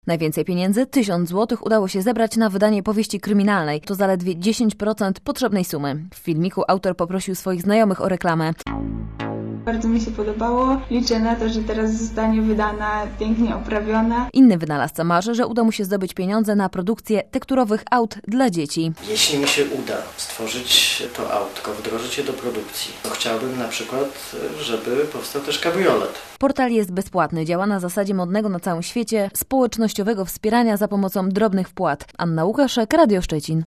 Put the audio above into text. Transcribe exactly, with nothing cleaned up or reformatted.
Najwięcej pieniędzy, tysiąc złotych, udało się zebrać na wydanie powieści kryminalnej. To zaledwie dziesięć procent potrzebnej sumy. W filmiku autor poprosił swoich znajomych o reklamę. Bardzo mi się podobało. Liczę na to, że teraz zostanie wydana, pięknie oprawiona. Inny wynalazca marzy, że uda mu się zdobyć pieniądze na produkcję tekturowych aut dla dzieci. Jeśli mi się uda stworzyć to autko, wdrożyć je do produkcji, to chciałbym na przykład, żeby powstał też kabriolet. Portal jest bezpłatny, działa na zasadzie modnego na całym świecie społecznościowego wspierania za pomocą drobnych wpłat. Anna Łukaszek, Radio Szczecin.